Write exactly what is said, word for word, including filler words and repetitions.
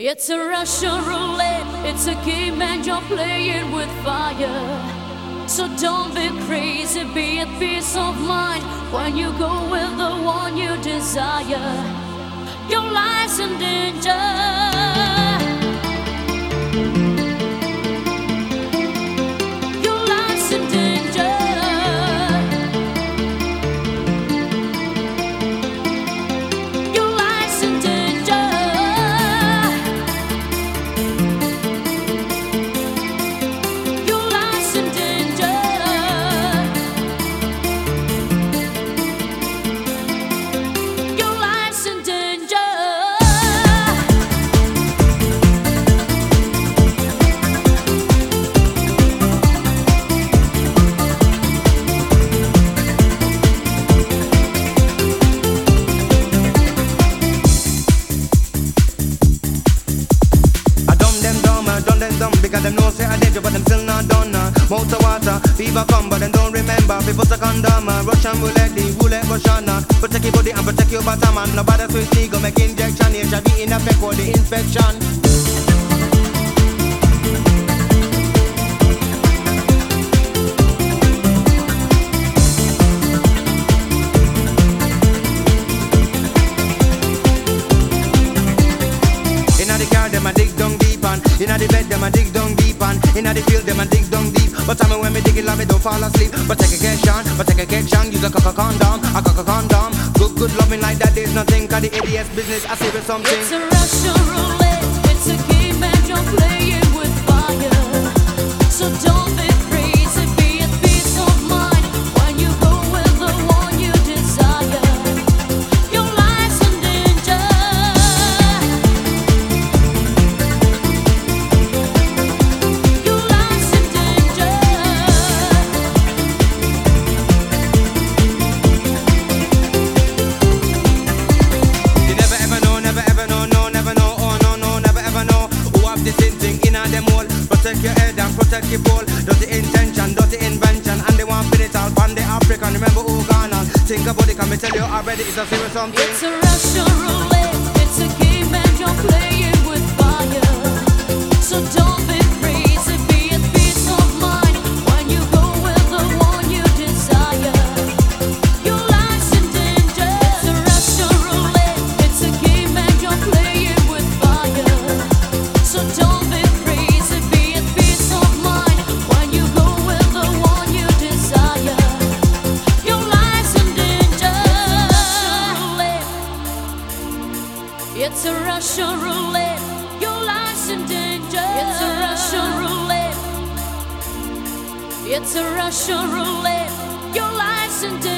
It's a Russian roulette, it's a game and you're playing with fire. So don't be crazy, be at peace of mind when you go with the one you desire. Your life's in danger. Your life's in danger. Your life's in danger. Your life's in danger. Your life's in danger. I dumb them dumb, I dumb them dumb because them know say I danger, but them still not done. Uh. Mouth of water, fever come, but them don't remember. People suck on them, uh. Russian roulette, the roulette Russian. Uh. Protect your body and protect your bottom, man. Nobody switch legal, make injection. H I V in effect for the infection. Inna the car, them a dig down deep and inna the bed, them a dig down deep and inna the field, them a dig down deep. But tell me when me dig it, love me don't fall asleep. But take a catch but take a catch use a cock a condom, a cock a condom. Good, good loving like that, there's nothing. Cause the A D S business, I say with something. It's a Russian roulette, it's a game and you're playing with fire. So don't be crazy, be at peace of mind when you go with the one you desire. Your life's in danger. Your life's in danger. You never ever know, never ever know, no, never know, oh no, no, never ever know. Who have this in thing in them all. Protect your head and protect your ball. Dirty intention, dirty invention, and they want it all on the African. Remember who gonna think about it, can me tell you already, it's a serious something. It's a Russian roulette, it's a game and you're playing with fire. So don't be crazy, be at peace of mind when you go with the one you desire. Your life's in danger. It's a Russian roulette, it's a game and you're playing with fire. So don't be crazy, be at peace of mind when you go with the one you desire. Your life's in danger. It's a Russian roulette. Your life's in danger. It's a Russian roulette. It's a Russian roulette. Your life's in danger.